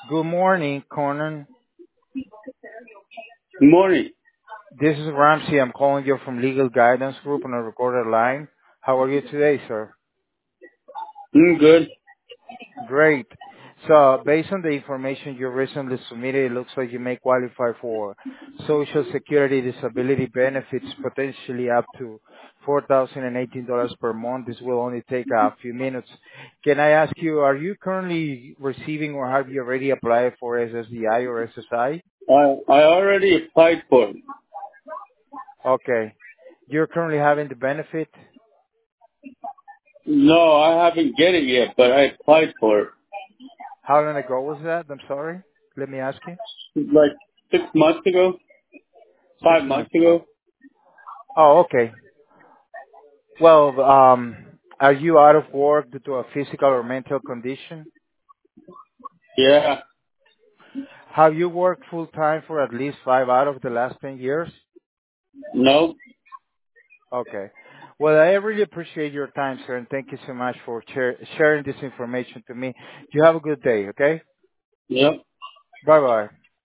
Good morning, Conan. Good morning. This is Ramsey. I'm calling you from Legal Guidance Group on a recorded line. How are you today, sir? Good. Great. So, based on the information you recently submitted, it looks like you may qualify for Social Security disability benefits, potentially up to $4,018 per month. This will only take a few minutes. Can I ask you, are you currently receiving or have you already applied for SSDI or SSI? I already applied for it. Okay. You're currently having the benefit? No, I haven't get it yet, but I applied for it How long ago was that? I'm sorry. Let me ask you. like 6 months ago, 6 5 months months ago. ago. Oh, okay. Well, are you out of work due to a physical or mental condition? Yeah. Have you worked full time for at least 5 out of the last 10 years? No. Okay. Well, I really appreciate your time, sir, and thank you so much for sharing this information to me. You have a good day, okay? Yep. Bye bye.